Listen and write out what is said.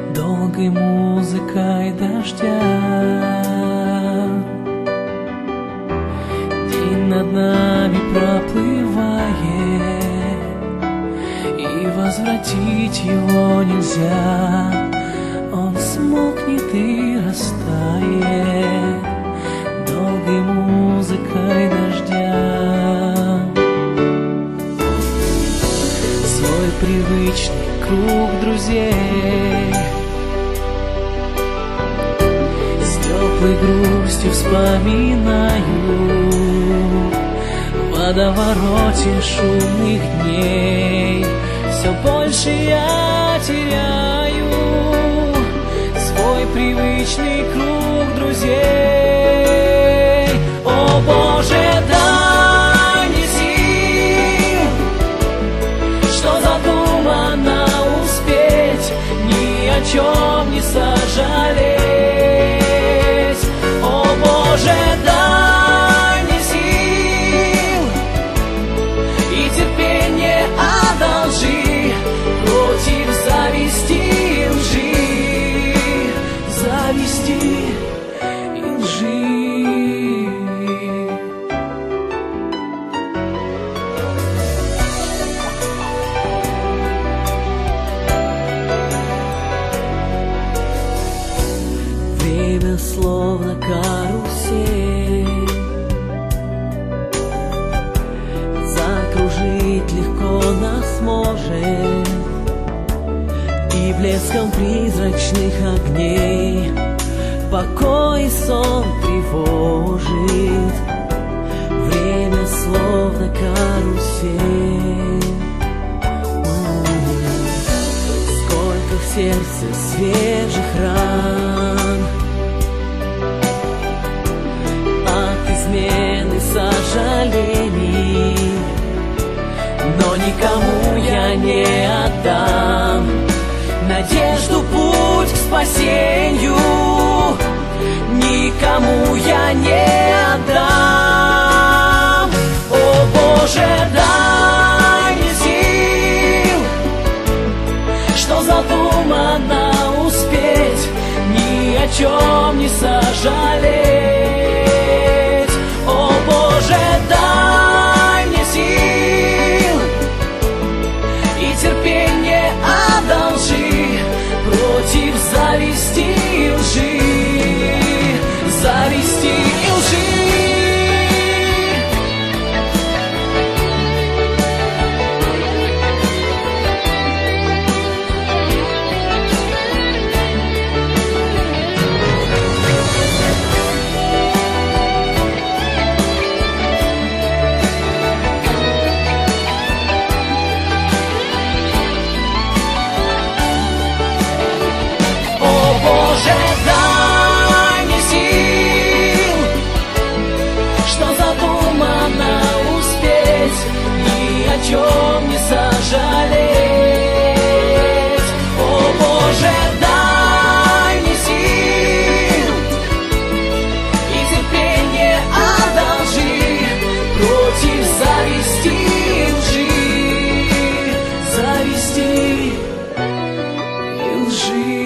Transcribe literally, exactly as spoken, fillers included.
долгой музыкой дождя. День над нами проплывает, и возвратить его нельзя. Он смолкнет и растает долгой музыкой дождя. Свой привычный круг друзей с теплой грустью вспоминаю. В водовороте шумных дней все больше я теряю свой привычный круг друзей. О Боже, дай мне сил, что задумано успеть, ни о чем не сожалеть. О Боже, дай мне сил и терпение одолжи против зависти и лжи, зависти и лжи. Время словно карусель, закружить легко нас может, и блеском призрачных огней покой и сон тревожит. Время словно карусель. Сколько в сердце свежих ран от измены сожалений, но никому я не отдам надежду, путь к спасению. Никому я не отдам. О Боже, дай мне сил, что задумано успеть, ни о чем не сожалеть. О Боже, дай мне сил и терпение одолжи против зависти и лжи, зависти и лжи. О чем не сожалеть. О Боже, дай мне сил и терпение одолжи против зависти и лжи, зависти и лжи.